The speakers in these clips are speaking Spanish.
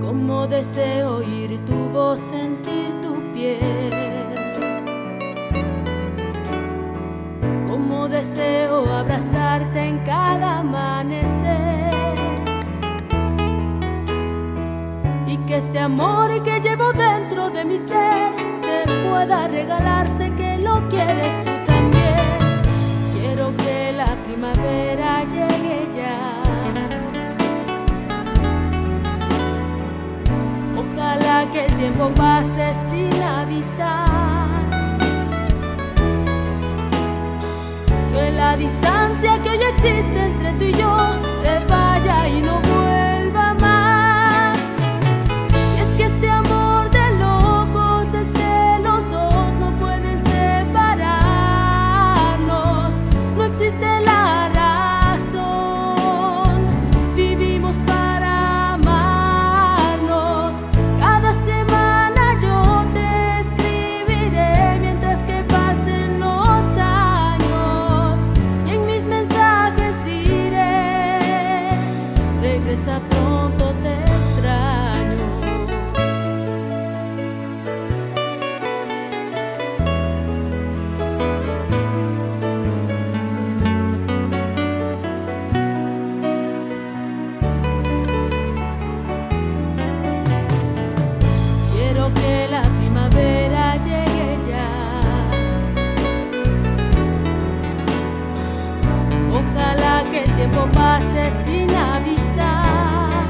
Cómo deseo oír tu voz, sentir tu piel. Cómo deseo abrazarte en cada amanecer. Y que este amor que llevo dentro de mi ser te pueda regalarse, que lo quieres tú también. Quiero que la primavera llegue ya. Ojalá que el tiempo pase sin avisar, que la distancia que hoy existe entre tú y yo se vaya y no vuelva más. Y es que este amor de locos es de los dos, no pueden separarnos, no existe la razón, vivimos para amarnos. Cada semana yo te escribiré mientras que pasen los años, y en mis mensajes diré: regresa pronto, te extraño. Quiero que la primavera llegue ya. Ojalá que el tiempo pase sin avisar,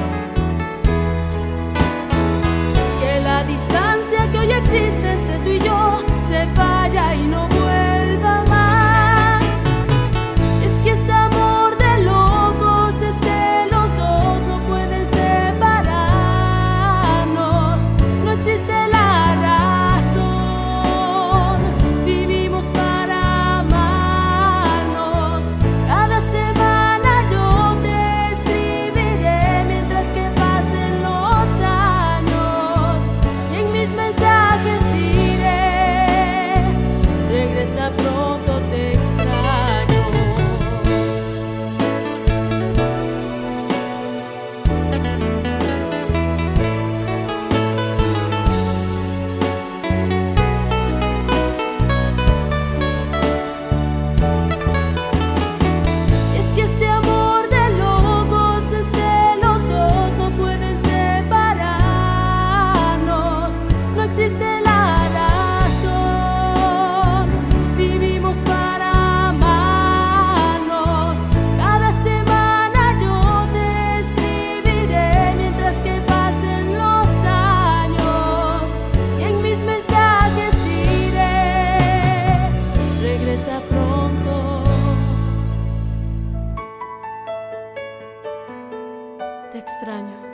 que la distancia que hoy existe entre tú y yo se vaya y no vuelva más. Es que este amor de locos es de los dos, no pueden separarnos, no existe la razón, vivimos para amarnos. Cada semana yo te escribiré mientras que pasen los años, y en mis mensajes diré: regresa pronto, te extraño. Es que este amor de locos es de los dos, no pueden separarnos, no existe la razón, vivimos para amarnos. Cada semana yo te escribiré mientras que pasen los años, y en mis mensajes diré: regresa pronto, te extraño.